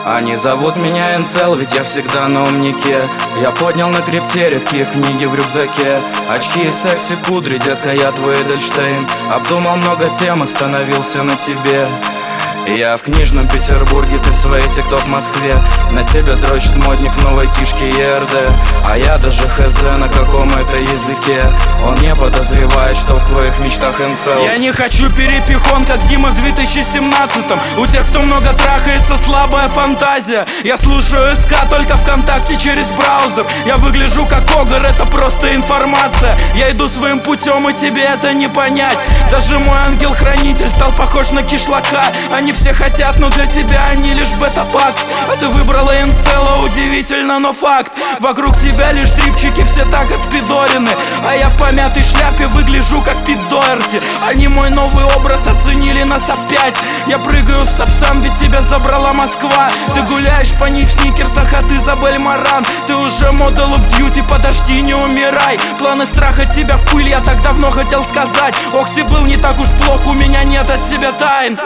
Они зовут меня Инцел, ведь я всегда на умнике. Я поднял на крипте редкие книги в рюкзаке. Очки и секси кудри, детка, я твой Эдельштейн. Обдумал много тем, остановился на тебе. Я в книжном Петербурге, ты в своей тикток Москве. На тебя дрочит модник в новой тишке ЕРД. А я даже хз на каком это языке. Он не подозревает, что в твоих мечтах Инцел. Я не хочу перепихон, как Дима в 2017-м. У тех, кто много трахается, слабая фантазия. Я слушаю СК только ВКонтакте через браузер. Я выгляжу как Огр, это просто информация. Я иду своим путем, и тебе это не понять. Даже мой ангел-хранитель стал похож на кишлака. Они все хотят, но для тебя они лишь бета-пакс. А ты выбрала Инцела, удивительно, но факт. Вокруг тебя лишь дрипчики, все так отпидорены. А я в помятой шляпе выгляжу как Пит Доерти. Они мой новый образ оценили нас опять. Я прыгаю в Сапсан, ведь тебя забрала Москва. Ты гуляешь по ней в сникерсах, а ты Изабель Маран. Ты уже модел of duty, подожди, не умирай. Планы страха тебя в пыль, я так давно хотел сказать. Окси был не так уж плох, у меня нет от тебя тайн.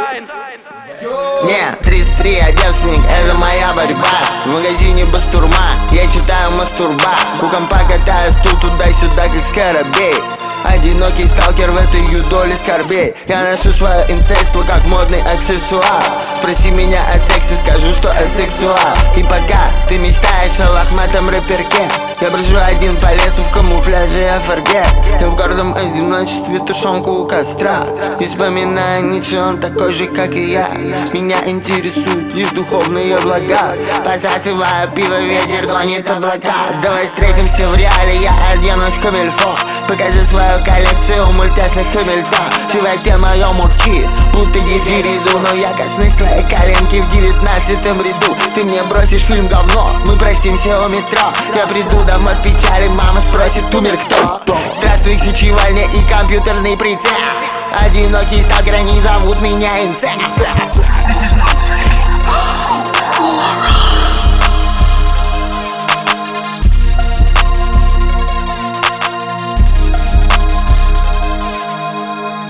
Не, 33, я девственник, это моя борьба. В магазине бастурма, я читаю мастурба. У компа катаю стул туда-сюда, как скоробей. Одинокий сталкер в этой юдоле скорбей. Я ношу свое инцельство как модный аксессуар. Спроси меня о сексе, скажу, что асексуал. И пока ты мечтаешь о лохматом рэперке, я брожу один по лесу в камуфляже и афорге. Я в гордом одиночестве тушенку у костра. Не вспоминаю ничего, он такой же, как и я. Меня интересуют лишь духовные блага. Посасываю пиво, ветер гонит облака. Давай встретимся в реале, я оденусь в камильфо. Покажи свою коллекцию мультяшных камильтон. В животе моем урчит, будто диджериду. Но я коснусь твоей коленки в 19-м ряду. Ты мне бросишь фильм говно, мы простимся у метро. Я приду домой в печали, мама спросит, умер кто? Здравствуй, сечевальня и компьютерный прицел. Одинокий сталкер, они зовут меня Инцел.